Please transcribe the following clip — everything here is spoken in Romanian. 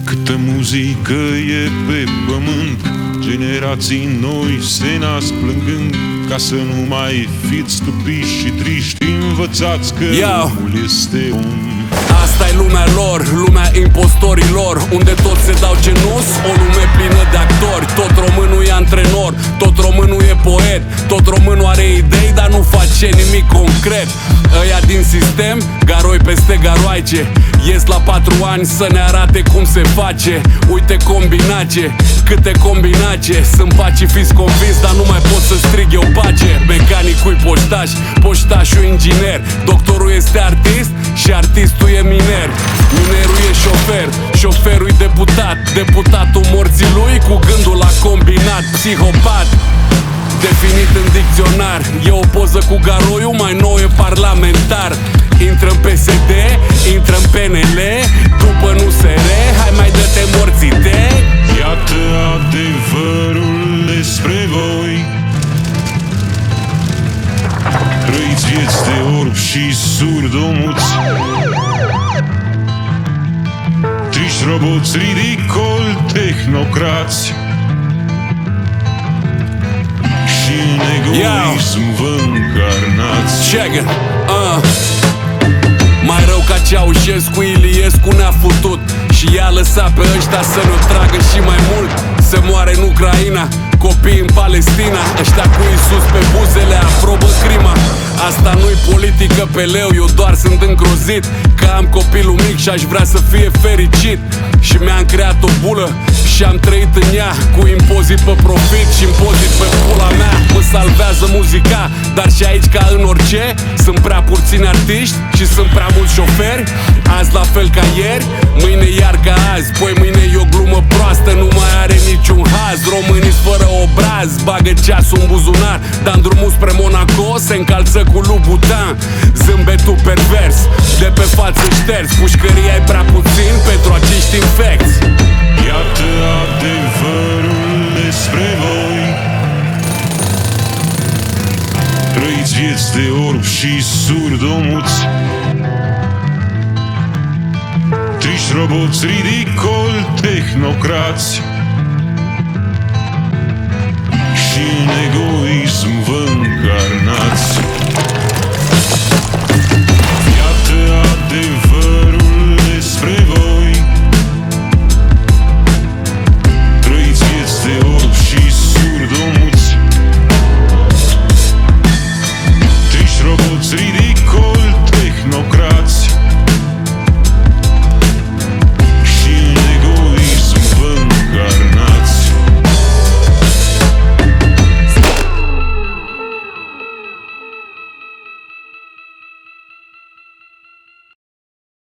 Câtă muzică e pe pământ, generații noi se nasc plângând, ca să nu mai fiți stupiți și triști, învățați că omul este om. Asta e lumea lor, lumea impostorilor, unde toți se dau genus, o lume plină de actori. Tot românul e antrenor, tot românul e poet, tot românul are idei, dar nu face nimic concret. Ăia din sistem, garoi peste garoaice, ies la 4 ani să ne arate cum se face. Uite combinace, câte combinace, sunt paci, fiți convins, dar nu mai pot să strig eu pace. Mecanicul-i poștaș, poștașul inginer, doctorul este artist și artistul e miner. Minerul e șofer, șoferul e deputat, deputatul morții lui cu gândul la combinat. Psihopat, definit în dicționar, e o poză cu garoiul, mai nou e parlamentar. Intră în PSD, intră în PNL, după nu SR, hai mai dă-te morțite. Iată adevărul despre voi, trăiți vieți de orb și surdomuți, triști roboți ridicol, tehnocrați, și în egoism vă încarnați. Check it, mai rău ca Ceaușescu, Iliescu ne-a futut și i-a lăsat pe ăștia să ne tragă și mai mult. Se moare în Ucraina, copii în Palestina, ăștia cu Iisus pe buzele aprobă crima. Asta nu-i politică pe leu, eu doar sunt îngrozit că am copilul mic și aș vrea să fie fericit. Și mi-am creat o bulă și am trăit în ea, cu impozit pe profit și impozit pe pula mea. Mă salvează muzica, dar și aici ca în orice, sunt prea puțini artiști și sunt prea mulți șoferi. Azi la fel ca ieri, mâine iar ca azi, poi mâine e o glumă proastă, nu mai are niciun haz. Românii fără obraz, bagă ceasul în buzunar, dar drumul spre Monaco se încalță cu Louboutin. Zâmbetul pervers, de pe față șters, pușcăria e prea puțin pentru acești infecți. Iată adevărul despre voi, trăiți vieți de orb și surdomuți, triști roboți ridicol, tehnocrați, și în egoism vă încarnați.